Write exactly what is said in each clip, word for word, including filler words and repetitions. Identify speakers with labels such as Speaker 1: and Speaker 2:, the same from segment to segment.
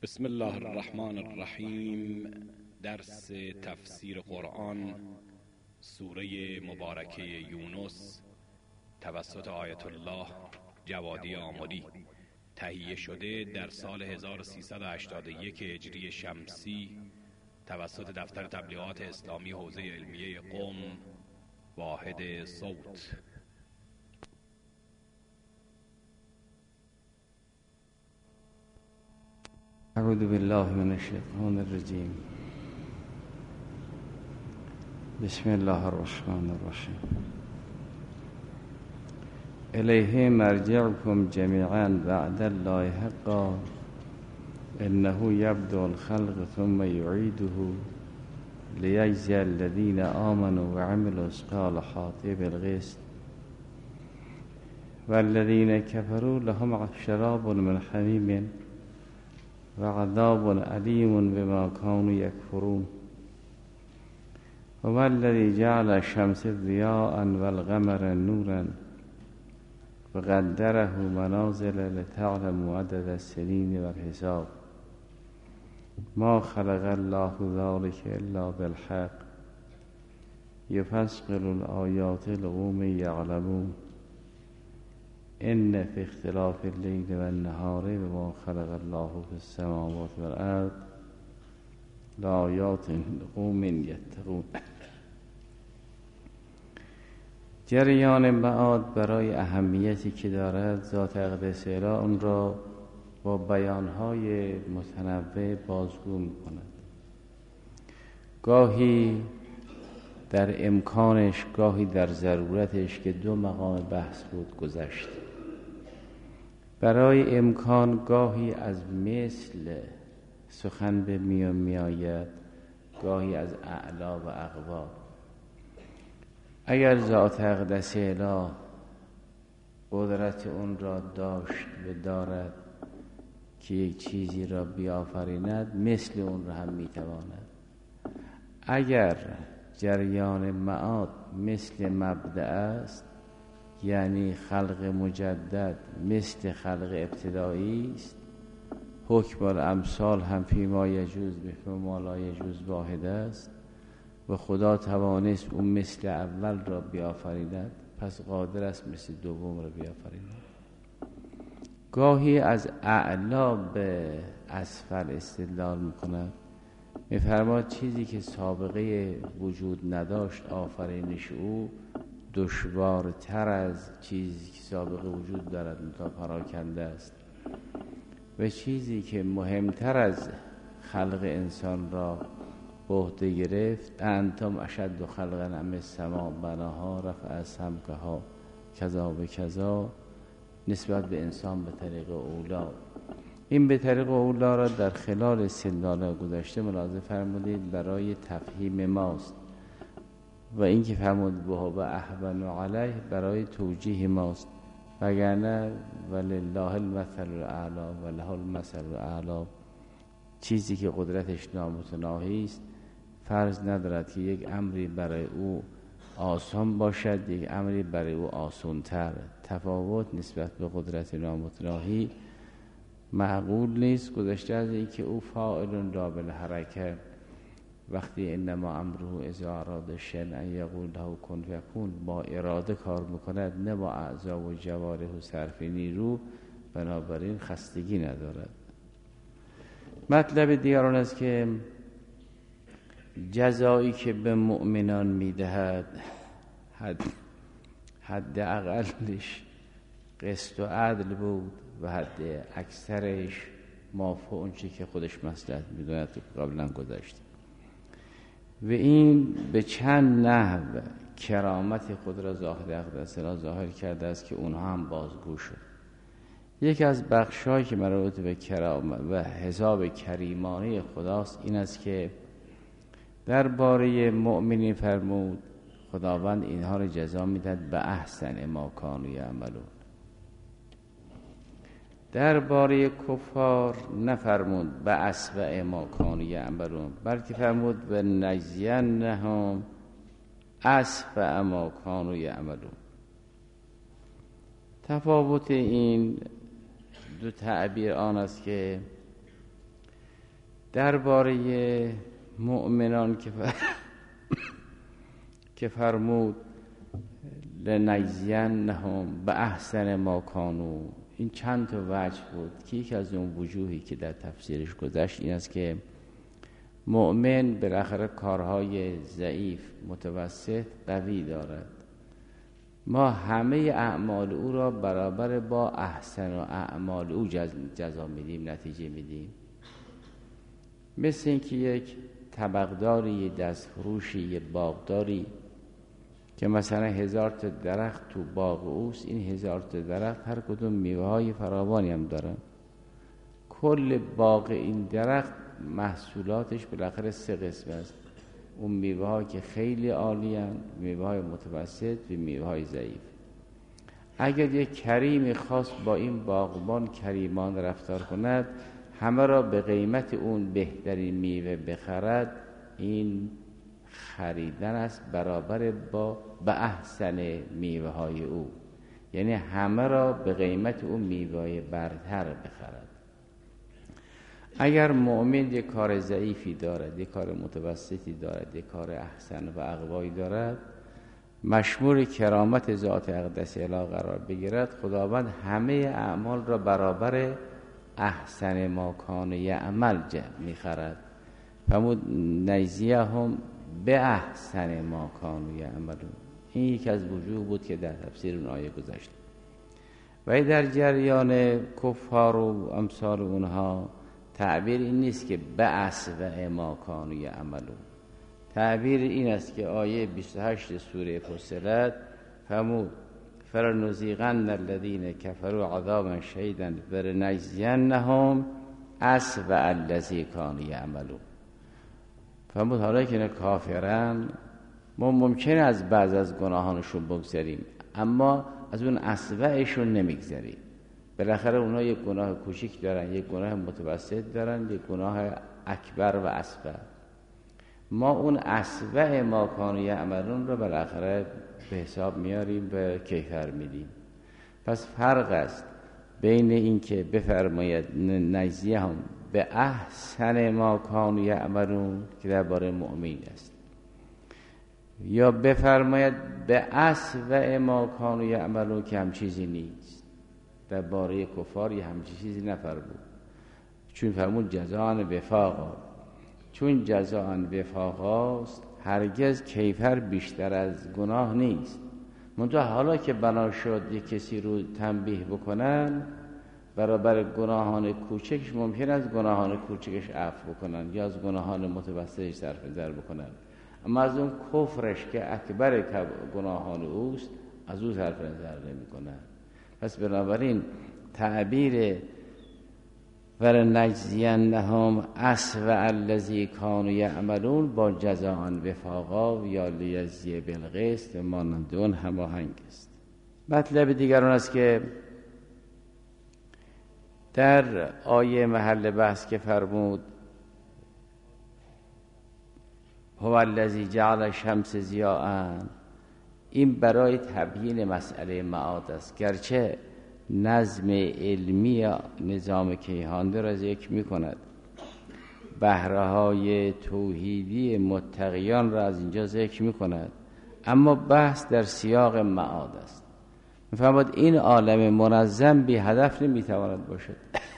Speaker 1: بسم الله الرحمن الرحیم. درس تفسیر قرآن، سوره مبارکه یونس، توسط آیت الله جوادی آملی، تهیه شده در سال هزار و سیصد و هشتاد و یک هجری شمسی توسط دفتر تبلیغات اسلامی حوزه علمیه قم، واحد صوت.
Speaker 2: اعوذ بالله من الشیطان الرجیم. بسم الله الرحمن الرحیم. الیه مرجعکم جمیعا وعد الله حقا انه یبدأ الخلق ثم یعیده لیجزی الذین آمنوا وعملوا الصالحات بالقسط والذین کفروا لهم شراب من حمیم و عذاب علیم بما كانوا یکفرون. و الذی جعل الشمس ضیاء والقمر نورا وقدره منازل لتعلموا عدد السنین والحساب ما خلق الله ذلك الا بالحق یفصل الآیات لقوم یعلمون ان فی اختلاف اللیل و النهار وما خلق الله فی السماوات والارض لآیات لقوم یتقون. جریان معاد برای اهمیتی که دارد، ذات اقدس الهی اون را با بیانهای متنوع بازگو می‌کند. گاهی در امکانش، گاهی در ضرورتش که دو مقام بحث بود گذشت. برای امکان گاهی از مثل سخن به میان می آید، گاهی از اعلا و اقوا. اگر ذات اقدس الهی قدرت اون را داشت و دارد که یک چیزی را بیافریند، مثل اون را هم می تواند. اگر جریان معاد مثل مبدأ است، یعنی خلق مجدد مثل خلق ابتدایی است، حکم الامثال هم فیما یجوز به فیما لا یجوز واحد است و خدا توانست اون مثل اول را بیافریند، پس قادر است مثل دوم را بیافریند. گاهی از اعلا به اسفل استدلال میکند، میفرماد چیزی که سابقه وجود نداشت آفرینش او دشوارتر از چیزی که سابقه وجود دارد منتها پراکنده است، و چیزی که مهمتر از خلق انسان را به عهده گرفت، انتم اشد خلقا ام السماء بناها رفع سمکها کذا و کذا، نسبت به انسان به طریق اولا. این به طریق اولا را در خلال استدلال گذشته ملاحظه فرمودید برای تفهیم ماست، و این که فرمود بها احون علیه برای توجیه ماست، وگرنه ولله المثل الاعلی وله المثل الاعلی، چیزی که قدرتش نامتناهی است فرض ندارد که یک امری برای او آسان باشد یک امری برای او آسان‌تر. تفاوت نسبت به قدرت نامتناهی معقول نیست، گذشته از این که او فاعل را بالحرکه، وقتی انما امره اذا اراد شیئا ان یقول له کن فیکون، با اراده کار میکند، نه با اعضا و جوارح و صرف نیرو، بنابراین خستگی ندارد. مطلب دیگر آن است که جزایی که به مؤمنان میدهد حد حد اقلش قسط و عدل بود و حد اکثرش موافق اون چیزی که خودش مصلحت میدوند قبلا گذاشت. و این به چند نحو کرامت خود را ظاهر اقدس الهی ظاهر کرده است که اونها هم بازگو شد. یکی از بخشایی که مربوط به کرامت و حساب کریمانه خداست این است که درباره مؤمنین فرمود خداوند اینها را جزا میدهد به احسن ما کانوا یعملون. درباره کفار نفرمود به اسوأ ما کانوا یعملون، بلکه فرمود به نجزینهم اسوأ ما کانوا یعملون. تفاوت این دو تعبیر آن است که درباره مؤمنان که که فرمود لنجزینهم به احسن ما کانوا، این چند تا وجه بود که یکی از اون وجوهی که در تفسیرش گذشت این است که مؤمن بالاخره کارهای ضعیف، متوسط، قوی دارد. ما همه اعمال او را برابر با احسن و اعمال او جزا میدیم، نتیجه میدیم. مثل اینکه یک طبقداری، یه دستفروشی، یه باغداری که مثلا هزار تا درخت تو باغ اوست، این هزار تا درخت هر کدوم میوه های فراوانی هم دارن. کل باغ این درخت محصولاتش بالاخره سه قسم است. اون میوه ها که خیلی عالی هستند، میوه های متوسط و میوه های ضعیف. اگر یک کریم خاص با این باغبان کریمان رفتار کند، همه را به قیمت اون بهترین میوه بخرد، این خریدن است برابر با به احسن میوه های او، یعنی همه را به قیمت اون میوه برتر بخرد. اگر مؤمن یک کار ضعیفی دارد، یک کار متوسطی دارد، یک کار احسن و اقوایی دارد، مشمول کرامت ذات اقدس اله قرار بگیرد، خداوند همه اعمال را برابر احسن ما کان یعمل میخرد. فرمود نجزیهم به احسن ما کانوا یعملون. این یک از وجوه بود که در تفسیر اون آیه گذشت. و در جریان کفار و امثال اونها تعبیر این نیست که به اسوأ ما کانوا یعملون. تعبیر این است که آیه بیست و هشت سوره فصلت فرمود فلنذیقن الذین کفروا عذابا شدیدا ولنجزینهم اسوأ الذی کانوا یعملون. فرمود حالا که اینا کافرن، ما ممکنه از بعض از گناهانشون بگذریم، اما از اون اسوأشون نمیگذریم. بالاخره اونها یک گناه کوچیک دارن، یک گناه متوسط دارن، یک گناه اکبر و اصغر. ما اون اسوأ ما کانوا یعملون رو بالاخره به حساب میاریم، به کیفر میدیم. پس فرق است بین این که بفرماید نجزیهم به احسن ما کانوا یعملون که درباره مؤمن است، یا بفرماید به اسوأ ما کانوا یعملون که هم چیزی نیست. درباره کفار یه هم چیزی نفرمود، چون فرمود جزاء وفاقا، چون جزاء وفاقا است هرگز کیفر بیشتر از گناه نیست. منتها حالا که بنا شد یک کسی رو تنبیه بکنن، برابر گناهان کوچکش ممکن است گناهان کوچکش عفو بکنن یا از گناهان متوسطش صرف نظر بکنن، اما از اون کفرش که اکبر گناهان اوست از او صرف نظر نمی کنن. پس بنابراین تعبیر ولنجزینهم اسوأ الذی کانوا یعملون با جزاء وفاقا یا لیجزی بالقسط مانند اون هماهنگ است. مطلب دیگر اون است که در آیه محل بحث که فرمود هو الذی جعل الشمس ضیاء، این برای تبیین مسئله معاد است. گرچه نظم علمی نظام کیهانده را ذکر می کند، بهره های توحیدی متقیان را از اینجا ذکر می کند، اما بحث در سیاق معاد است. می‌فرماید این عالم منظم بی هدف نمیتواند باشد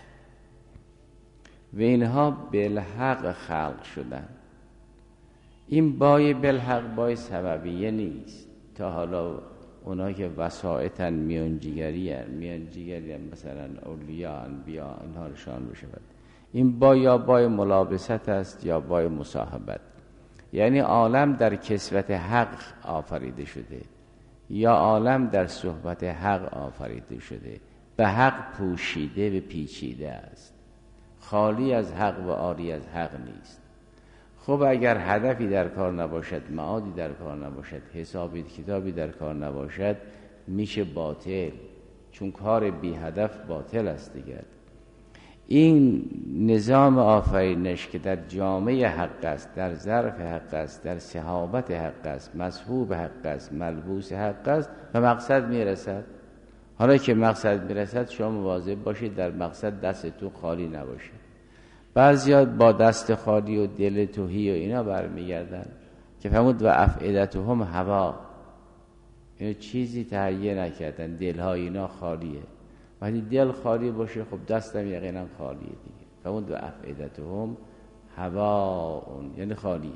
Speaker 2: و اینها بالحق خلق شدن. این بای بالحق بای سببیه نیست. تا حالا اونایی که وسائطن میانجیگری هن میانجیگری هن مثلا اولیاء انبیاء اینها نشان بشود. این با یا بای ملابست است یا بای مصاحبت، یعنی عالم در کسوت حق آفریده شده یا عالم در صحبت حق آفریده شده، به حق پوشیده و پیچیده است، خالی از حق و عاری از حق نیست. خب اگر هدفی در کار نباشد، معادی در کار نباشد، حسابی کتابی در کار نباشد، میشه باطل، چون کار بی هدف باطل است دیگر. این نظام آفرینش که در جامعه حق است، در ظرف حق است، در صحابت حق است، مصحوب حق است، ملبوس حق است و مقصد میرسد. حالا که مقصد میرسد شما مواظب باشید در مقصد دستتون خالی نباشه. بعضیا با دست خالی و دل تهی و اینا برمیگردن که فرمود و افئدتهم هوا، اینو چیزی تهیه نکردن، دلهای اینا خالیه. وقتی دل خالی باشه خب دستم یقینا خالیه دیگه. فرمود و افئدتهم هوا، یعنی خالیه.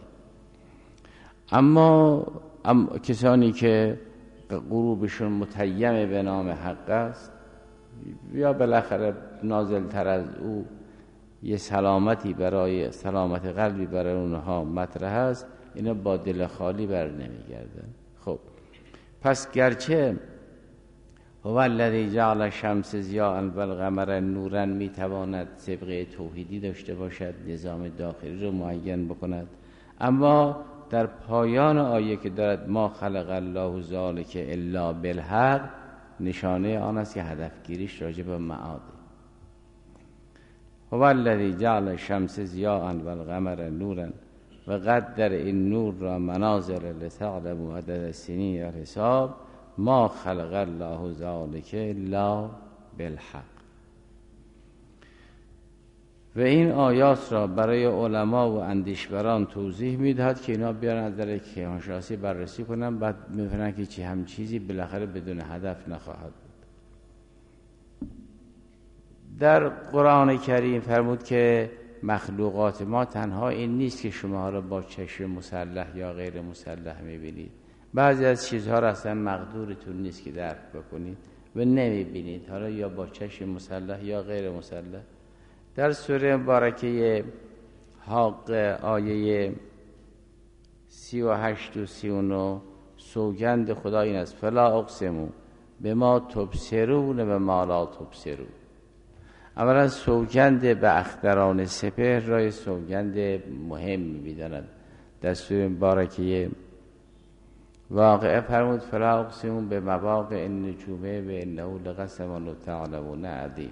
Speaker 2: اما ام کسانی که قلوبشون متیم به نام حق است، یا بالاخره نازل تر از او یه سلامتی برای سلامت قلبی برای اونها مطرح است، اینا با دل خالی بر نمیگردن. خب پس گرچه هو الذی جعل الشمس ضیاء و القمر نورا میتواند سابقه توحیدی داشته باشد، نظام داخلی رو معین بکند، اما در پایان آیه که دارد ما خلق الله ذلک الا بالحق، نشانه آن است که هدفگیریش راجع به معاد. هو الذی جعل الشمس ضیاء و القمر نورا و قدر این نور را منازل لتعلموا عدد السنین و الحساب ما خلق الله ذلک الا بالحق. و این آیات را برای علما و اندیشوران توضیح میدهد که اینا بیان از در کیهانشناسی بررسی کنن، بعد میفهمن که چی هم چیزی بالاخره بدون هدف نخواهد بود. در قرآن کریم فرمود که مخلوقات ما تنها این نیست که شما را با چشم مسلح یا غیر مسلح میبینید، بعضی از چیزها را اصلا مقدورتون نیست که درک بکنید و نمیبینید، حالا یا با چشم مسلح یا غیر مسلح. در سوره مبارکه حاقه آیه سی و هشت و سی و نه سوگند خدا این است فلا اقسمو بما تبصرون و ما لا تبصرون. اولا سوگند به اختران سپهر رای سوگند مهم می‌دانند. در سوره مبارکه واقعه فرمود فلا اقسمو به مواقع النجومه و انه لقسم لو تعلمون عظیم.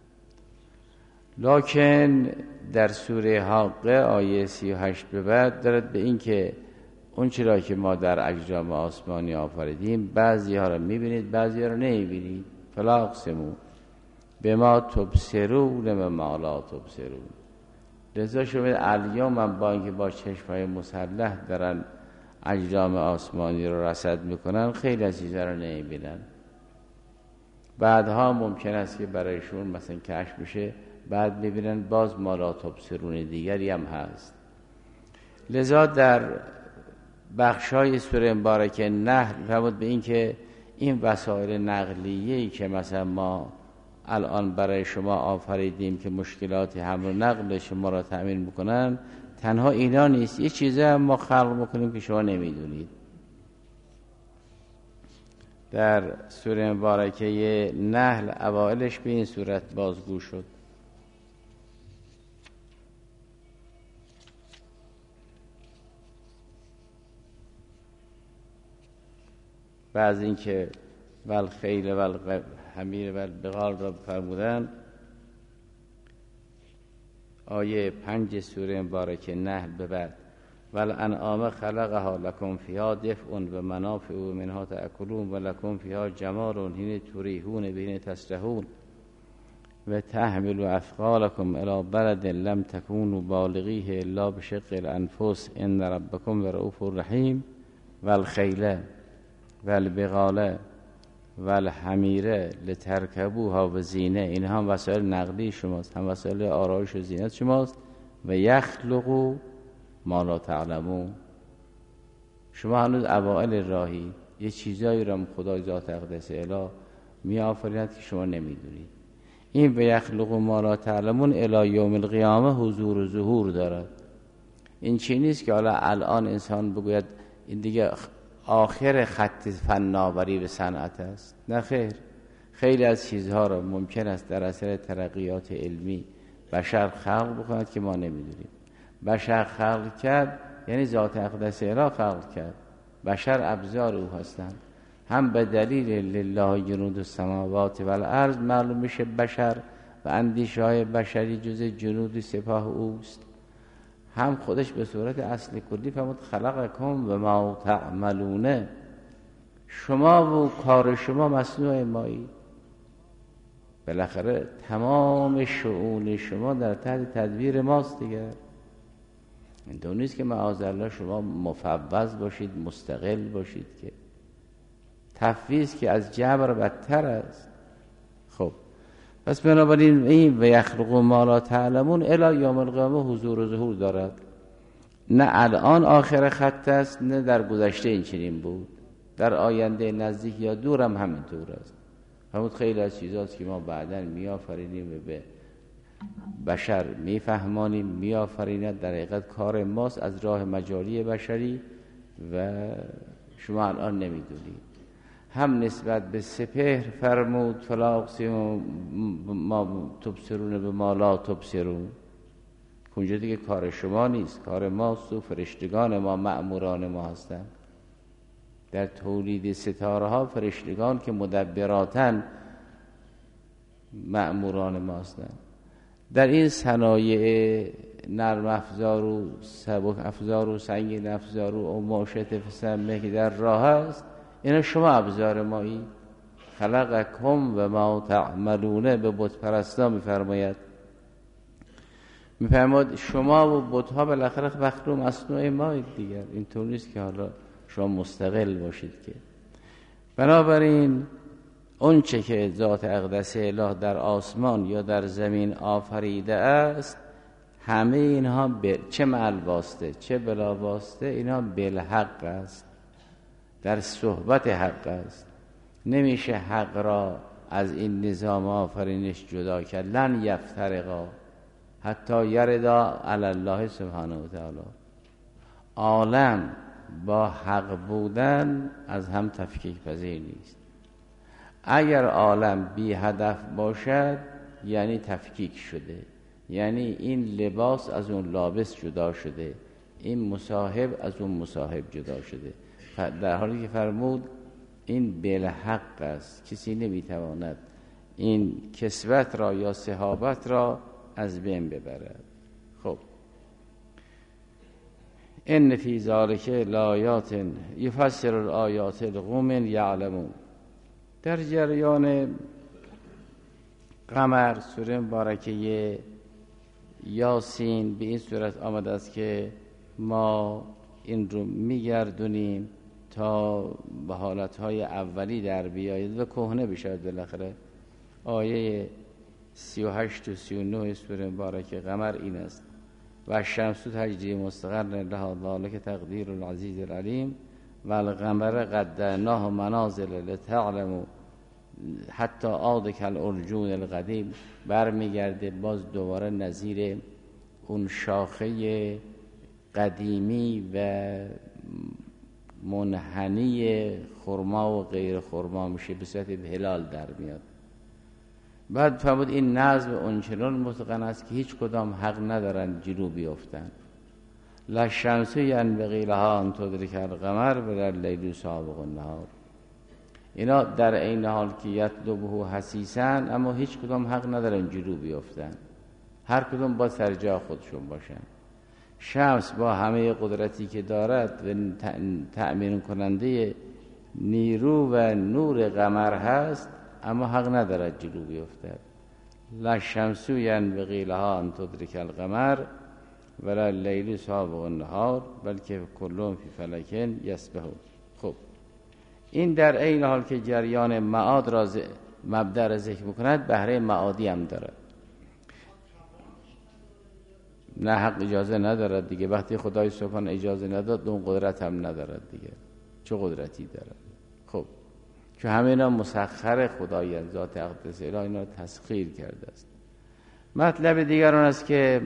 Speaker 2: لکن در سوره حاقه آیه سی و هشت به بعد دارد به این که اون چرا که ما در اجرام آسمانی آفریدیم بعضی ها را میبینید بعضی ها را نمیبینید. فلا اقسمو به ما تبصرون و ما لا تبصرون. لذا شما الیوم من با اینکه با چشمهای مسلح دارن اجرام آسمانی رو رصد میکنن خیلی از چیزا را نمیبینن. بعدها ممکن است که برایشون مثلا کشف بشه بعد میبینن باز ما لا تبصرون دیگری هم هست. لذا در بخشای سوره مبارکه نحل فرمود به این که این وسایل نقلیه‌ای که مثلا ما الان برای شما آفریدیم که مشکلات حمل و نقل شما را تأمین میکنن، تنها اینا نیست، یه چیزی هم ما خلق میکنیم که شما نمیدونید. در سوره مبارکه نحل اوائلش به این صورت بازگو شد. بعض این که والخیل والحمیر والبغال را فرمودن، آیه پنج سوره مبارکه نحل به بعد والانعام خلقها لکم فیها دفء و منافع و منها تأکلون و لکم فیها جمال حین تریحون و حین تسرحون و تحمل اثقالکم الی بلد لم تکونوا بالغیه الا بشق الانفس ان ربکم لرؤوف رحیم والخیل والبغال والحمیره لترکبوها و زینه. این هم وسایل نقلی شماست، هم وسایل آرایش و زینت شماست. و یخلقو ما لا تعلمون. شما هنوز اوائل راهی، یه چیزایی را خدای ذات اقدس اله می آفریند که شما نمیدونید. این و یخلقو ما لا تعلمون الی یوم القیامه حضور و ظهور دارد. این چی نیست که حالا الان انسان بگوید این دیگه آخر خط فناوری و صنعت است. نه خیر، خیلی از چیزها را ممکن است در اثر ترقیات علمی بشر خلق بکند که ما نمیدونیم. بشر خلق کرد یعنی ذات اقدس اله خلق کرد. بشر ابزار او هستند. هم به دلیل لله جنود السماوات و الارض معلوم میشه بشر و اندیشه های بشری جز جنود سپاه اوست، هم خودش به صورت اصل کلی فرمود خلقکم و ما تعملون. شما و کار شما مصنوع مایی. بالاخره تمام شؤون شما در تحت تدبیر ماست دیگه. این نیست که معاذالله شما مفوض باشید، مستقل باشید، که تفویض که از جبر بدتر است. خب پس بنابراین این و یخلق ما لا تعلمون الی یوم القیامه حضور و ظهور دارد. نه الان آخر خط است، نه در گذشته این چنین بود، در آینده نزدیک یا دور هم همینطور است. همون خیلی از چیزاست که ما بعداً میآفرینیم و به بشر میفهمانیم، میآفریند. در حقیقت کار ماست از راه مجاری بشری و شما الان نمیدونید. هم نسبت به سپهر فرمود فلا اقسم ما تبصرون به ما لا تبصرون، اونجا دیگه کار شما نیست، کار ماست و فرشتگان ما مأموران ما هستند. در تولید ستاره ها فرشتگان که مدبراتاً مأموران ما هستند. در این صنایع نرم افزار و سبک افزار و سنگین افزار و ماشط فسمه که در راه است، اینا شما ابزار مایی. خلقکم و ما تعملون به بت پرستا میفرماید میفرماید شما و بت ها بالاخره مخلوق مصنوع مایید دیگر. اینطور نیست که حالا شما مستقل باشید که. بنابراین اون چه که ذات اقدس اله در آسمان یا در زمین آفریده است، همه اینها ب... چه مع واسطه چه بلا واسطه، اینها بالحق است، در صحبت حق است. نمیشه حق را از این نظام آفرینش جدا کرد. لن یفترقا حتی یردا علی الله سبحانه و تعالی. عالم با حق بودن از هم تفکیک پذیر نیست. اگر عالم بی هدف باشد یعنی تفکیک شده، یعنی این لباس از اون لابس جدا شده، این مصاحب از اون مصاحب جدا شده. در حالی که فرمود این بالحق است، کسی نمیتواند این کسوت را یا صحابت را از بین ببرد. خب ان فی ذلک لآیات یفسر الآیات لقوم یعلمون. در جریان قمر سوره مبارکه یاسین به این صورت آمده است که ما این رو میگردونیم تا به حالتهای اولی در بیاید و کهنه بشود. بالاخره آیه سی و هشت و سی و نه سوره مبارکه قمر این است: و الشمس تجری مستقر لها ذلک تقدیر العزیز العلیم و القمر قدرناه منازل لتعلموا حتی عاد کالعرجون القدیم. برمیگرده باز دوباره نظیر اون شاخه قدیمی و منحنی خرما و غیر خرما میشه، به صورت هلال در میاد. بعد فرمود این نظم اونچنان متقن است که هیچ کدام حق ندارن جلو بیفتن. لا الشمس ینبغی لها ان تدرک القمر ولا اللیل سابق النهار. اینا در این حال که یطلبه حسیسن، اما هیچ کدام حق ندارن جلو بیفتن، هر کدام با سر جا خودشون باشن. شمس با همه قدرتی که دارد و تأمین کننده نیرو و نور قمر هست، اما حق ندارد جلو بیفتد. لا الشمس ینبغی لها ان تدرک القمر ولا اللیل سابق النهار بلکه کلهم فی فلک یسبحون. خب این در این حال که جریان معاد را ز... مبدأ را ذکر میکند، بهره معادی هم دارد. نه حق اجازه ندارد دیگه. وقتی خدای سبحانه اجازه نداد، اون قدرت هم ندارد دیگه. چه قدرتی دارد؟ خب چون همه اینا مسخر خدای ذات اقدس اله اینا تسخیر کرده است. مطلب دیگر آن است که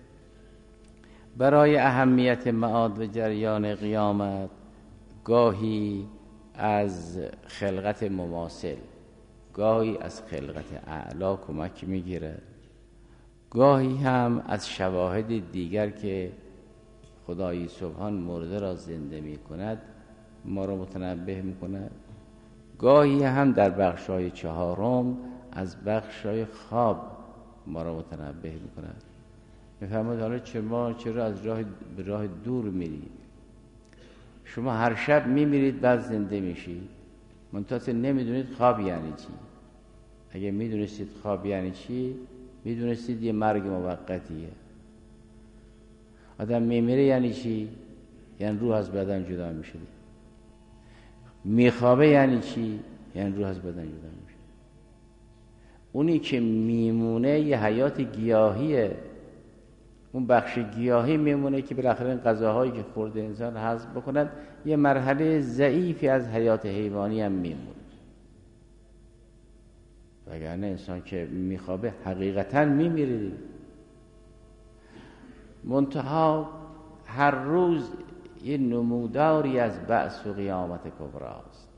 Speaker 2: برای اهمیت معاد و جریان قیامت گاهی از خلقت مماثل، گاهی از خلقت اعلا کمک میگیرد، گاهی هم از شواهد دیگر که خدای سبحان مرده را زنده می کند ما را متنبه می کند، گاهی هم در بخشای چهارم از بخشای خواب ما را متنبه می کند. می فرماید حالا چرا چرا از راه به راه دور میرید؟ شما هر شب می میرید بعد زنده میشید، منتها نمیدونید خواب یعنی چی. اگه میدونستید خواب یعنی چی، میدونستید یه مرگ موقتیه. آدم میمیره یعنی چی؟ یعنی روح از بدن جدا میشه. میخوابه یعنی چی؟ یعنی روح از بدن جدا میشه. اونی که میمونه یه حیات گیاهیه، اون بخش گیاهی میمونه که بالاخره این غذاهایی که خورده انسان هضم بکنند، یه مرحله ضعیفی از حیات حیوانی هم میمونه. وگرنه انسان که میخوابه حقیقتا میمیره دیگه. منتها هر روز یه نموداری از بعث و قیامت کبری است.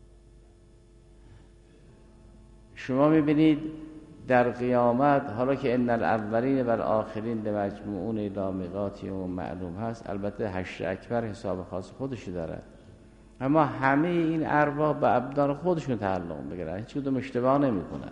Speaker 2: شما میبینید در قیامت، حالا که ان الاولین و الاخرین لمجموعون الی میقات یوم معلوم هست، البته حشر اکبر حساب خاص خودشو داره، اما همه این ارواح به ابدان خودشون تعلق میگیرن، هیچ کدوم اشتباه نمیکنن.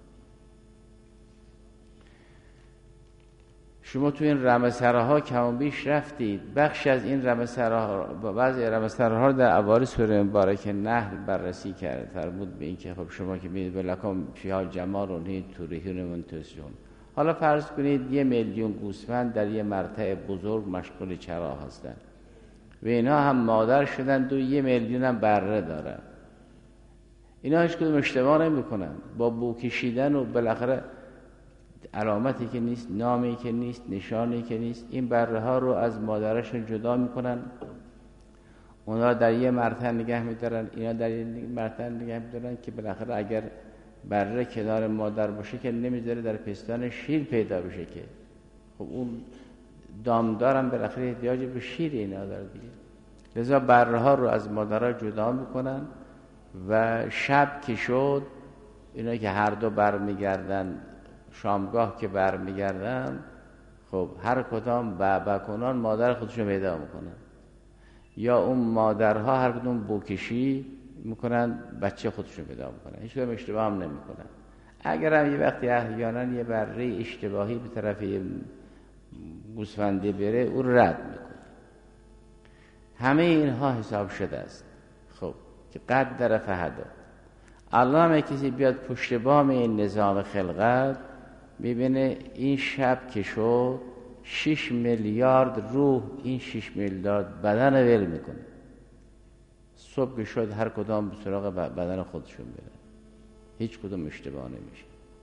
Speaker 2: شما تو این رمسرها کم و بیش رفتید، بخش از این رمسرها، بعضی رمسرها رو در اوایل سوره مبارکه نحل بررسی کرده، فرمود به این که خب شما که میدید ولکم فیها جمال و نید توریهون منتسجون. حالا فرض کنید یه میلیون گوسفند در یه مرتع بزرگ مشغول چرا هستن و اینا هم مادر شدن و یه میلیون هم بره دارن. اینا هیچ کدوم اشتباه نمی کنن، با بو کشیدن و بالاخره علامتی که نیست، نامی که نیست، نشانی که نیست، این بره ها رو از مادرشون جدا میکنن، اونا در یه مرتع نگه میدارن، اینا در یه مرتع نگه میدارن که بالاخره اگر بره کنار مادر باشه که نمیذاره در پستان شیر پیدا بشه که خب اون دامدارم بالاخره احتیاج به شیر اینا داره دیگه. لذا بره ها رو از مادرها جدا میکنن و شب که شد اینا که هر دو برمیگردن، شامگاه که برمیگردن، خب هر کدام بعبع کنان مادر خودشون پیدا میکنن، یا اون مادرها هر کدوم بوکشی میکنن بچه خودشون پیدا میکنن، هیچ کدوم اشتباه هم نمیکنن. اگر هم یه وقتی احیانا یه بره اشتباهی به طرف یه گوسفنده بره او رد میکنه. همه اینها حساب شده است. خب که قدر فهدا، الله هم کسی بیاد پشت بام این نظام خلقت میبینه این شب که شد شش میلیارد روح این شش میلیارد بدن ول میکنه. صبح که شد هر کدام به سراغ بدن خودشون برن، هیچ کدوم اشتباه نمیشه.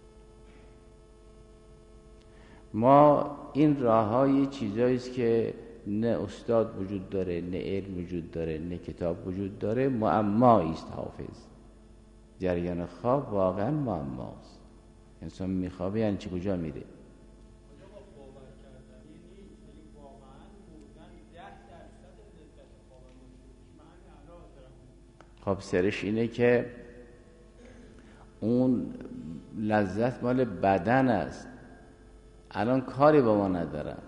Speaker 2: ما این راه های چیزایی است که نه استاد وجود داره، نه علم وجود داره، نه کتاب وجود داره، معمایی است. حافظ جریان خواب واقعا معماست. انسان میخوابه یعنی چی، کجا میره؟ خب سرش اینه که اون لذت مال بدن است، الان کاری با ما ندارن.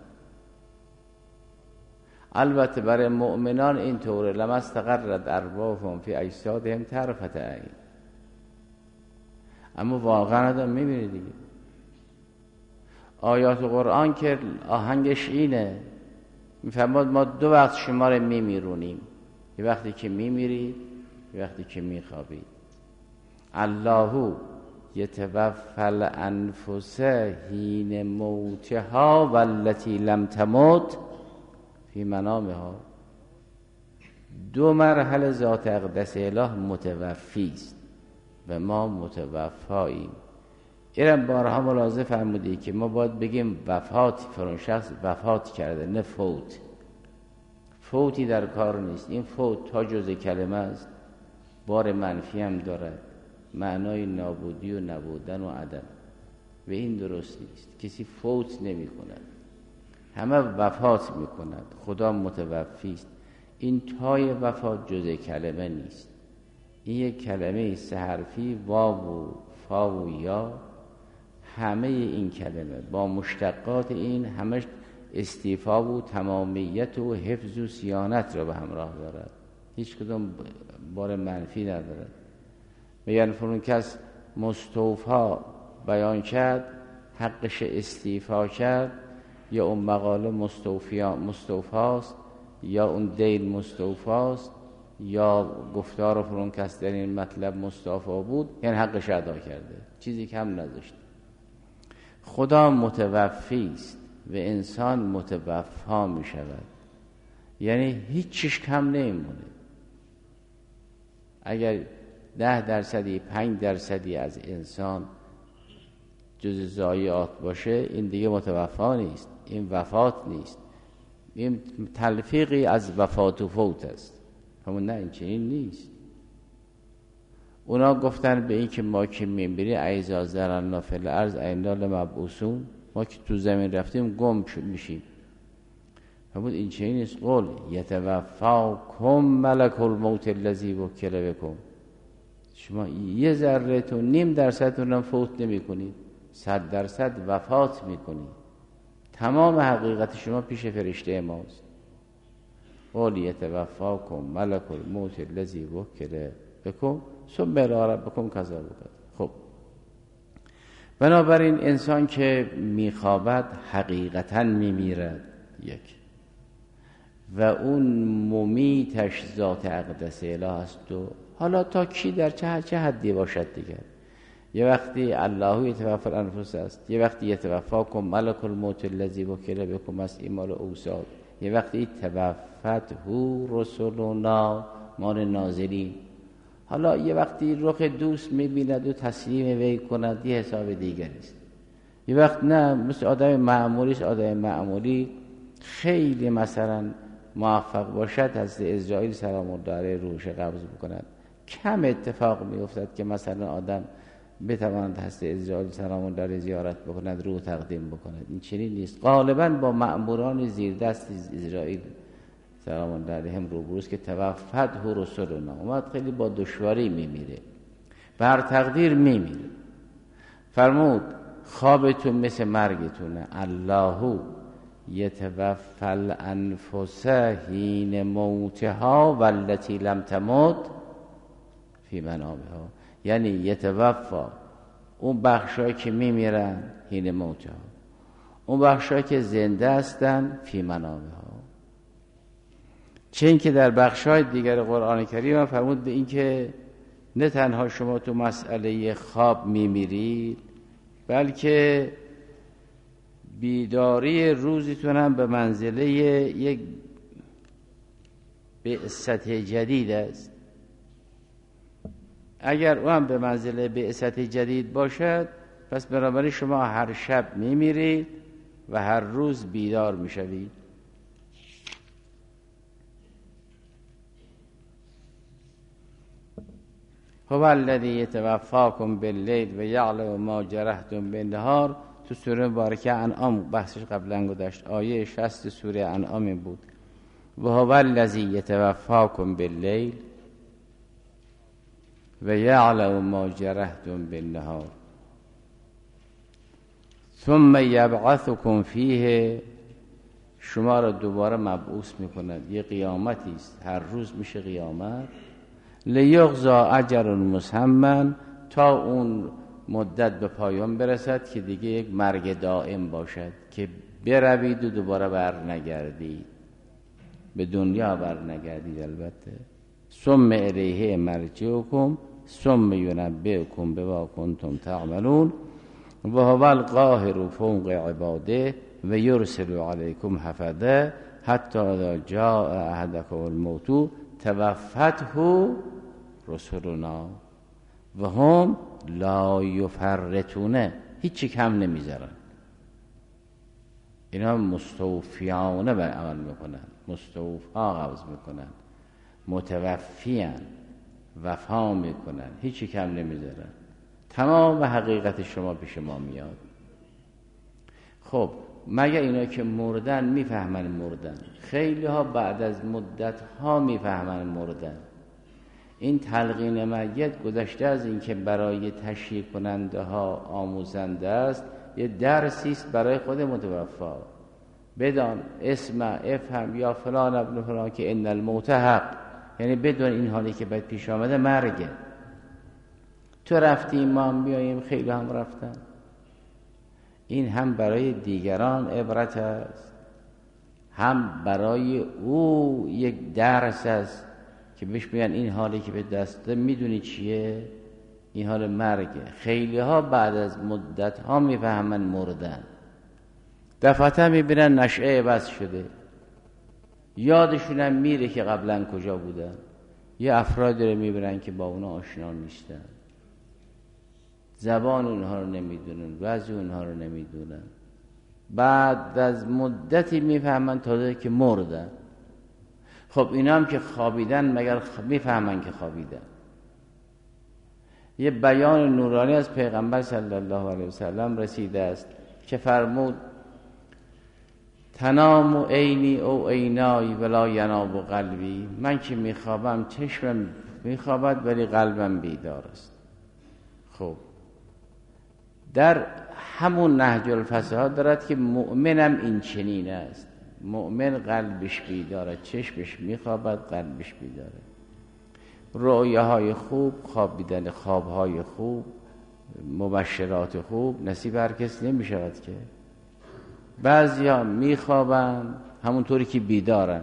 Speaker 2: البته برای مؤمنان این طوره، لما استقرت ارواحهم فی اجسادهم طرفت عین، اما واقعا آدم میبینه دیگه. آیات قرآن که آهنگش اینه، میفرماد ما دو وقت شما رو میمیرونیم، یه وقتی که میمیرید، یه وقتی که میخوابید. الله یتوفی الانفس حین موتها والتی لم تمت فی منامها. دو مرحله ذات اقدس اله متوفی است و ما متوفاییم. اینم بارها ملاحظه فرمودی که ما باید بگیم وفات، فرون شخص وفات کرده، نه فوت. فوتی در کار نیست. این فوت تا جزء کلمه است، بار منفی هم دارد، معنای نابودی و نبودن و عدم، و این درست نیست. کسی فوت نمی کند، همه وفات می کند. خدا متوفی است. این تای وفات جزء کلمه نیست، این یک کلمه سه حرفی، واو و فا و یا. همه این کلمه با مشتقات این همش استیفا و تمامیت و حفظ و صیانت را به همراه دارد، هیچ کدوم بار منفی ندارد. میگن فرون کس مستوفا بیان کرد، حقش استیفا کرد، یا اون مقاله مستوفیاست، یا اون دین مستوفاست، یا گفتار و فرونکست در این مطلب مستعفی بود، یعنی حقش ادا کرده، چیزی کم نذاشته. خدا متوفی است و انسان متوفا می شود، یعنی هیچ چیز کم نمیمونه. اگر ده درصدی پنج درصدی از انسان جز ضایعات باشه، این دیگه متوفا نیست، این وفات نیست، این تلفیقی از وفات و فوت است. همون نه، این چنین نیست. اونا گفتن به این که ما که میمیری ایزا زرنا فی الارض اینا لمبعوثون، ما که تو زمین رفتیم گم میشیم. همون این چنین نیست. قول یتوفاکم ملک الموت الذی وکل بکم، شما یه ذره تو نیم درصدتون هم فوت نمی کنید، صد درصد وفات می کنید. تمام حقیقت شما پیش فرشته ماست. قول یتوفاکم ملک الموت الذی وکل بکم ثم الی ربکم کذا بود. خب بنابراین انسان که میخوابد حقیقتا میمیرد، یک، و اون ممیتش ذات اقدس اله است. و حالا تا کی در چه چه حدی باشد دیگر، یه وقتی الله یتوفی الانفس است، یه وقتی یتوفاکم ملک الموت الذی وکل بکم است، این مال اوصال، یه وقتی توفته رسلنا مال نازلین. حالا یه وقتی رخ دوست میبیند و تسلیم وی کند، یه حساب دیگر است. یه وقت نه، مثل آدم معمولی است. آدم معمولی خیلی مثلا موفق باشد، حضرت اسرائیل سلام الله علیه روحش قبض بکند. کم اتفاق میافتد که مثلا آدم بتواند حضرت اسرائیل سلام الله علیه زیارت بکند، روح تقدیم بکند. این چنین نیست. غالبا با مأموران زیر دست اسرائیل سلام الله علیهم روبروست که توفته رسلنا، اومد خیلی با دشواری میمیره، بر تقدیر میمیره. فرمود خوابتون مثل مرگتونه. الله یتوفی الانفس حین موتها والتی لم تمت فی منامها، یعنی یتوفا اون بخشایی که میمیرن حین موتها، اون بخشایی که زنده هستن فی منامها. چه این که در بخشای دیگر قرآن کریم فرمود به این که نه تنها شما تو مسئله خواب میمیرید، بلکه بیداری روزتون هم به منزله یک بعثت جدید است. اگر او هم به منزله بعثت جدید باشد، پس بنابراین شما هر شب میمیرید و هر روز بیدار میشوید. هو الذی یتوفاکم باللیل و یعلم ما جرحتم بالنهار. تو سوره مبارکه انعام بحثش قبلا گذشت، آیه شصت سوره انعام بود. و هو الذی یتوفاکم باللیل و یعلم ما جرحتم بالنهار ثم یبعثکم فیه. شما را دوباره مبعوث میکند. یه قیامتی است، هر روز میشه قیامت. لیقضی اجل مسمى، تا اون مدت به پایان برسد که دیگه یک مرگ دائم باشد، که بروید و دوباره بر نگردید، به دنیا بر نگردید البته. ثم الیه مرجعکم ثم ینبئکم بما کنتم تعملون و هو القاهر فوق عباده و یرسل علیکم حفظه حتی اذا جاء احدکم الموت توفته رسلنا و هم لا یفرطون، هیچی کم نمیذارن. اینا مستوفیانه به عمل میکنن، مستوفا قبض میکنن، متوفیان، وفا میکنن، هیچی کم نمیذارن. تمام حقیقت شما پیش ما میاد. خب مگه اینا که مردن میفهمن مردن؟ خیلی ها بعد از مدت ها میفهمن مردن. این تلقین میت گذشته از این که برای تشریح کننده ها آموزنده است، یه درسی است برای خود متوفا. بدان اسم افهم یا فلان ابن فلان که ان الموت حق، یعنی بدون این حالی که باید پیش آمده مرگه. تو رفتی ما هم بیاییم، خیلی هم رفتن. این هم برای دیگران عبرت است، هم برای او یک درس است که بهش بگن این حالی که به دست داده میدونی چیه؟ این حال مرگه. خیلی ها بعد از مدت ها میفهمن مردن، دفعتا میبینن نشعه بس شده، یادشونم میره که قبلا کجا بودن. یه افرادی رو میبینن که با اونا آشنا نیستن، زبان اونها رو نمیدونن، وضع اونها رو نمیدونن، بعد از مدتی میفهمن تازه که مردن. خب اینا هم که خوابیدن مگر میفهمن که خوابیدن؟ یه بیان نورانی از پیغمبر صلی الله علیه وسلم رسیده است که فرمود تنام عینی او عینای ولا ینام قلبی، من که میخوابم چشمم میخوابد ولی قلبم بیدار است. خب در همون نهج الفصاحات دارد که مؤمنم این چنین است، مؤمن قلبش بیداره، چشمش میخوابد قلبش بیداره. رؤیاهای خوب، خوابیدن خوابهای خوب، مبشرات خوب نصیب هر کس نمیشود که. بعضیا میخوابن همونطوری که بیدارن.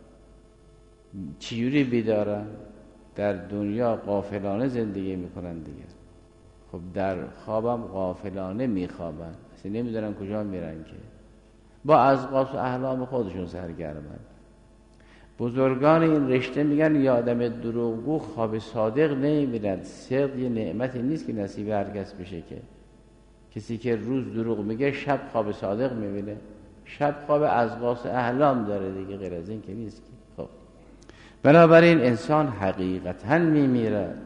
Speaker 2: چجوری بیدارن؟ در دنیا غافلانه زندگی میکنن دیگه. خب در خوابم غافلانه میخوابن، اصلا نمیدونن کجا میرن که، با ازقاس و احلام خودشون سرگرمن. بزرگان این رشته میگن یه آدم دروغگو خواب صادق نمیبیند. صدق یه نعمتی نیست که نصیب هر کس بشه که. کسی که روز دروغ میگه شب خواب صادق میبینه، شب خواب ازقاس احلام داره دیگه، غیر از این که نیست که. خب بنابراین انسان حقیقتا میمیره.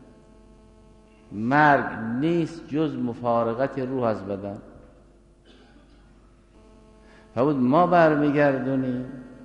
Speaker 2: مرگ نیست جز مفارقت روح از بدن. فرمود ما برمیگردونیم.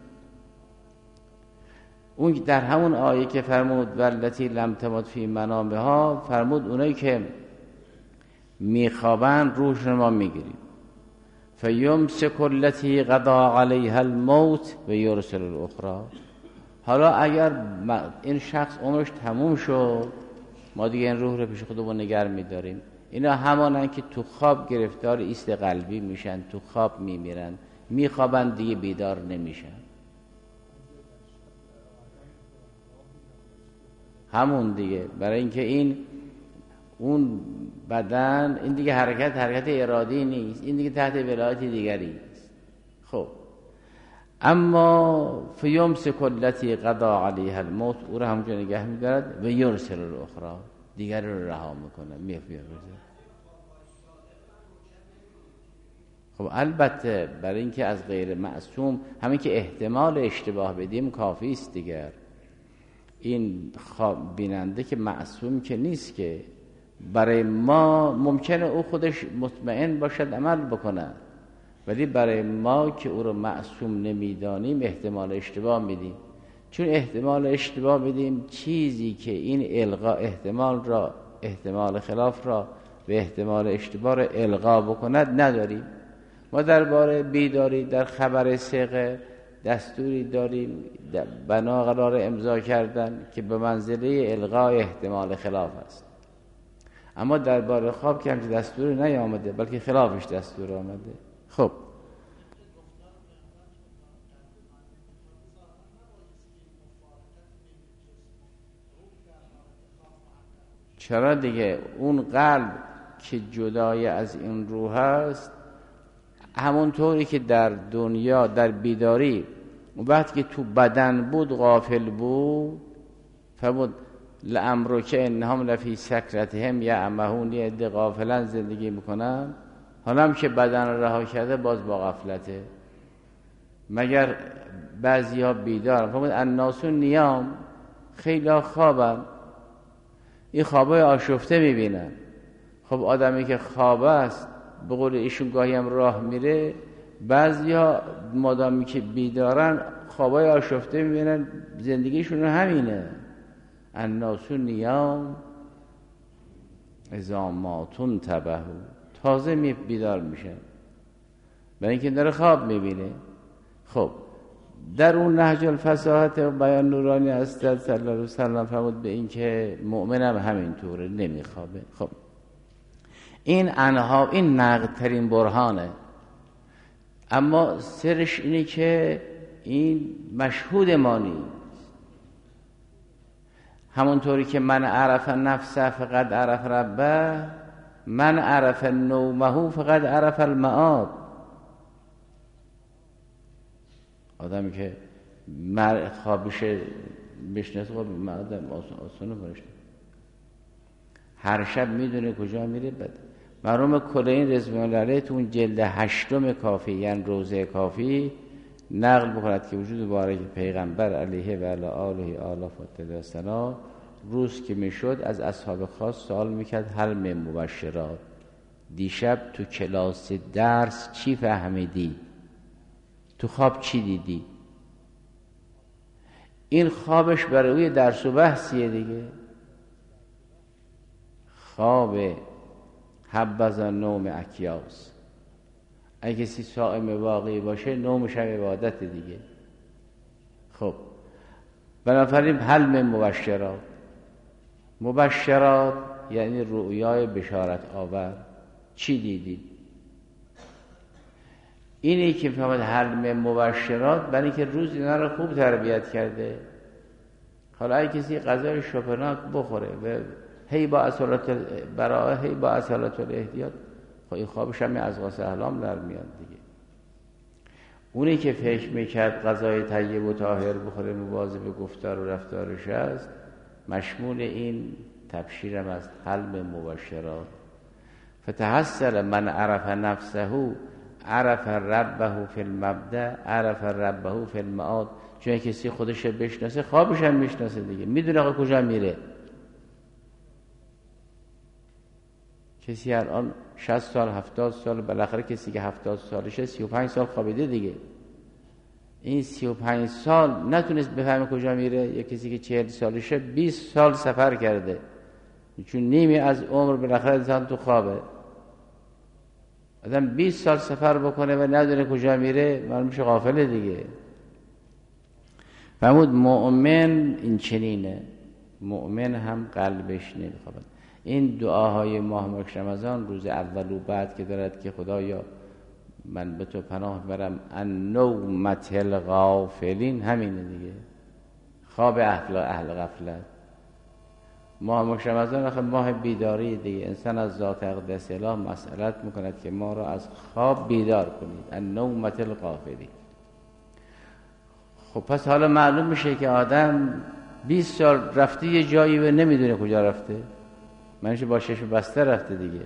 Speaker 2: اون در همون آیه که فرمود والتی لم تمت فی منامها، فرمود اونایی که میخوابن روحشون ما میگیریم. فیمسک التی قضا علیها الموت و یرسل الاخرى. حالا اگر این شخص عمرش تموم شد، ما دیگه این روح رو پیش خودمون نگه میداریم. اینا همانن که تو خواب گرفتار ایست قلبی میشن، تو خواب میمیرن، میخوابن دیگه بیدار نمیشن. همون دیگه، برای اینکه این اون بدن این دیگه حرکت حرکت ارادی نیست، این دیگه تحت ولایت دیگری است. خب اما فیمسک التی قضا علیها الموت، او رو همونجا نگه میدارد و یرسل الاخرى، دیگر رو رها میکنه میفیروزه. خب البته برای اینکه از غیر معصوم همین که احتمال اشتباه بدیم کافی است دیگر. این خواب بیننده که معصوم که نیست که، برای ما ممکنه او خودش مطمئن باشد عمل بکنه، ولی برای ما که او رو معصوم نمیدانیم احتمال اشتباه میدیم. چون احتمال اشتباه میدیم چیزی که این القا احتمال را احتمال خلاف را به احتمال اشتباه را القا بکند نداریم. ما درباره بیداری در خبر ثقه دستوری داریم بنا قرار امضا کردن که به منزله الغای احتمال خلاف است. اما درباره خواب که همچه دستوری نیامده بلکه خلافش دستور آمده. خب چرا دیگه؟ اون قلب که جدای از این روح است، همونطوری که در دنیا در بیداری وقتی که تو بدن بود غافل بود، فرمود لعمرک انهم لفی سکرتهم یعمهون، یه عده غافلن زندگی میکنن، حالا هم که بدن رها کرده باز با غفلته. مگر بعضی ها بیدار، فرمود الناس نیام، خیلی ها خوابن، این خوابای آشفته میبینن. خب آدمی که خواب است به قول ایشون گاهی هم راه میره، بعضی ها مادامی که بیدارن خوابای آشفته میبینن، زندگیشون همینه. الناس نیام اذا ما تنتبهوا، تازه می بیدار میشن برای اینکه داره خواب میبینه. خب در اون نهج الفصاحات و بیان نورانی است صلی الله علیه و سلم فرمود به این که مؤمنم همینطوره نمیخوابه. خب این انها این نقد ترین برهانه، اما سرش اینه که این مشهود ما نیست. همونطوری که من عرف نفسه فقد عرف ربه، من عرف نومه فقد عرف المعاد. آدمی که مر خوابش بشناسه خب معادم آسانه برشته، هر شب میدونه کجا میره. بده مرحوم کلینی رضوان الله علیه تو اون جلد هشتم کافی، یعنی روزه کافی، نقل بکند که وجود مبارک پیغمبر علیه و علی آله آلاف و السلام روز که میشد از اصحاب خاص سوال میکرد هل من مبشرات، دیشب تو کلاس درس چی فهمیدی؟ تو خواب چی دیدی؟ این خوابش برای اوی درس و بحثیه دیگه. خواب حبذا نوم اکیاس. اگه کسی صائم واقعی باشه نومش هم عبادت دیگه. خب بنابراین حل من مبشرات، مبشرات یعنی رؤیای بشارت آور. چی دیدید؟ اینی که فهمد حل من مبشرات برای که روز اینا رو خوب تربیت کرده. حالا اگه کسی غذای شپناک بخوره و هی با اصالت برای هی با اصالت الاحتیاط، خب این خوابش هم از غاص احلام در میاد دیگه. اونی که فکر میکرد غذای طیب و طاهر بخوره مواظب گفتار و رفتارش است، مشمول این تبشیرم از حلم مبشرات. فتحصل من عرف نفسه عرف ربه فی المبدأ عرف ربه فی المعاد. چون کسی خودش بشناسه خوابش هم میشناسه دیگه، میدونه آقا کجا میره. کسی الان شصت سال هفتاد سال، بالاخره کسی که هفتاد سالشه سی و پنج سال خوابیده دیگه. این سی و پنج سال نتونست بفهمه کجا میره. یا کسی که چهل سالشه بیست سال سفر کرده، چون نیمی از عمر بالاخره انسان تو خوابه. آدم بیست سال سفر بکنه و ندونه کجا میره، معلوم میشه غافله دیگه. فرمود مؤمن این چنینه، مؤمن هم قلبش نمیخوابد. این دعاهای ماه مبارک رمضان روز اول و بعد که دارد که خدایا من به تو پناه برم ان نومت الغافلین، همینه دیگه، خواب اهل اهل غفلت. ماه مبارک رمضان آخه ماه بیداری دیگه. انسان از ذات اقدس اله مسئلت میکند که ما را از خواب بیدار کنید، ان نومت الغافلین. خب پس حالا معلوم میشه که آدم بیست سال رفته یه جایی و نمیدونه کجا رفته، منش با چشم بسته رفته دیگه.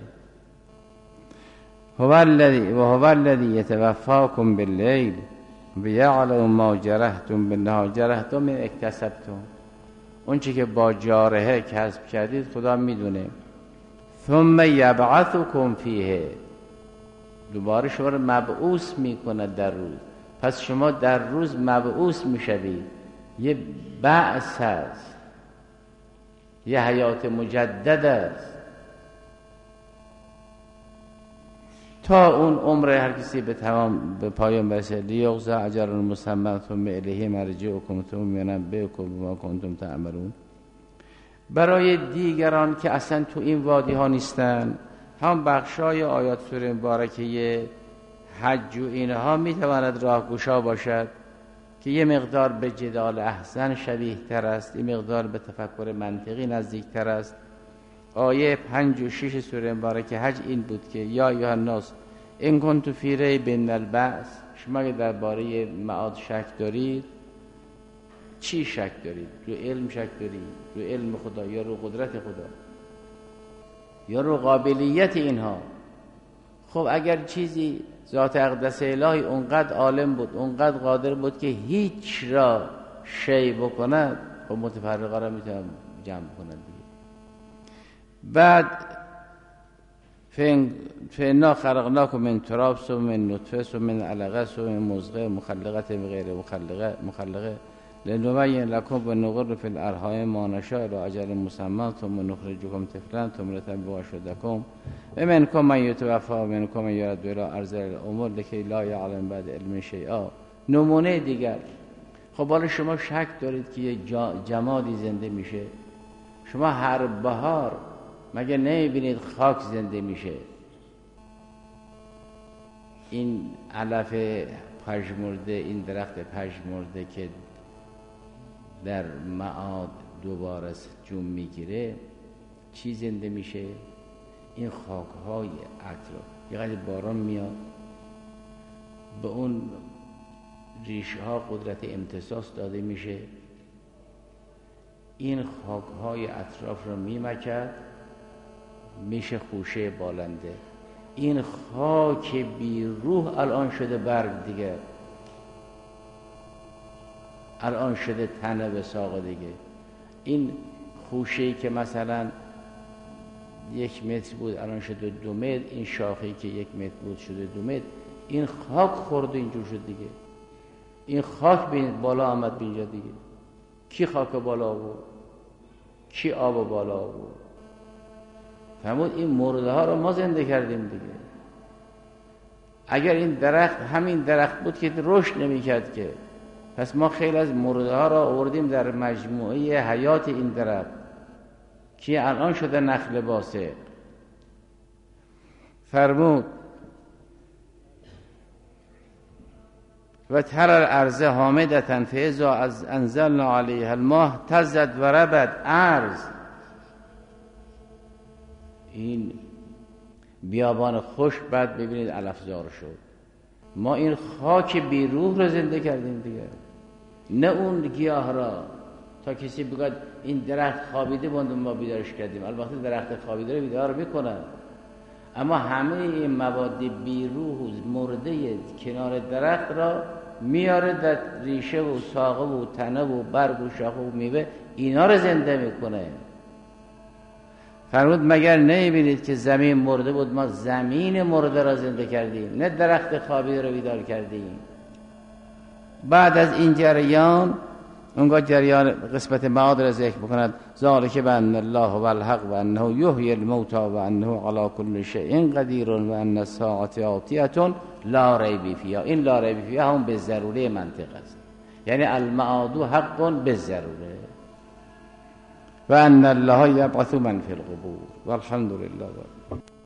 Speaker 2: هو الذی و هو الذی یتوفاکم باللیل و یعلم ما جرحتم بالنهار. جرحتم اکتسبتم، اون چی که با جارحه کسب کردید خدا میدونه. ثم یبعثکم فیه، دوباره شما رو مبعوث میکنه در روز. پس شما در روز مبعوث میشوید. یه بعث هست، یه حیات مجدد است. تا اون عمر هر کسی به تمام به پایان برسه. لیغزا اجر مسمى ثم الیه مرجعکم ثم ینبئکم بما کنتم تعملون. برای دیگران که اصلا تو این وادی ها نیستن، هم بخشای آیات سوره مبارکه حج و اینها میتواند راهگشا باشد که یه مقدار به جدال احسن شبیه تر است، یه مقدار به تفکر منطقی نزدیک تر است. آیه پنج و شش سوره مبارکه حج این بود که یا ایها الناس ان کنتم فی ریب من البعث. شما اگه درباره معاد شک دارید، چی شک دارید؟ رو علم شک دارید؟ رو علم خدا یا رو قدرت خدا یا رو قابلیت اینها؟ خب اگر چیزی ذات اقدس الهی اونقدر عالم بود، اونقدر قادر بود که هیچ را شی بکند، خب متفرقه را میتونم جمع بکنند دیگه. بعد فإنا خلقناکم من تراب ثم من نطفه ثم من علقه ثم من مضغه مخلقه غیر مخلقه مخلقه لنبین لکم و نقر فی الارحام ما نشاء الی اجل مسمى ثم نخرجکم طفلا ثم نتبعوا اشدکم و منکم من یتوفی و منکم من یرد الی ارذل الامور لکی لا یعلم بعد علم شیئا. نمونه دیگر. خب حالا شما شک دارید که یه جمادی زنده میشه؟ شما هر بهار مگه نمیبینید خاک زنده میشه؟ این علف پژمرده، این درخت پژمرده که در معاد دوباره جون میگیره چی زنده میشه؟ این خاکهای اطراف. یه قدر باران میاد، به اون ریشه ها قدرت امتصاص داده میشه، این خاکهای اطراف رو میمکد، میشه خوشه بالنده. این خاک بی روح الان شده برگ دیگه، الان شده تنه به ساق دیگه. این خوشه‌ای که مثلا یک متر بود الان شده دو متر، این شاخه‌ای که یک متر بود شده دو متر. این خاک خورد اینجور شد دیگه. این خاک بالا آمد به اینجا دیگه. کی خاک بالا آورد؟ کی آب بالا آورد؟ فرمود این مرده ها رو ما زنده کردیم دیگه. اگر این درخت همین درخت بود که رشد نمی کرد که، پس ما خیلی از مرده ها را آوردیم در مجموعه حیات این درخت که الان شده نخل باسق. فرمود و تر الارض حامدة فاذا از انزلنا علیها الماء اهتزت و ربت. ارض این بیابان خشک بعد ببینید علفزار شد. ما این خاک بی روح رو زنده کردیم دیگه، نه اون گیاه را. تا کسی بگه این درخت خوابیده بود ما بیدارش کردیم، البته درخت خوابیده رو بیدار میکنن، اما همه این مواد بی روح و مرده کنار درخت را میاره در ریشه و ساقه و تنه و برگ و شاخه و میوه، اینا رو زنده میکنه. فرمود مگر نمیبینید که زمین مرده بود، ما زمین مرده را زنده کردیم، نه درخت خوابیده رو بیدار کردیم. بعد از این جریان اونگاه جریان قسمت معاد را ذکر بکند. ذالک بان الله و الحق و انه یحیی الموتى و انه علی کل شیء قدیر و ان الساعة آتیة لا ریب فیها. این لا ریب فیها هم به ضروره منطق است، یعنی المعاد حق به ضروره. و ان الله یبعث من فی القبور والحمد لله.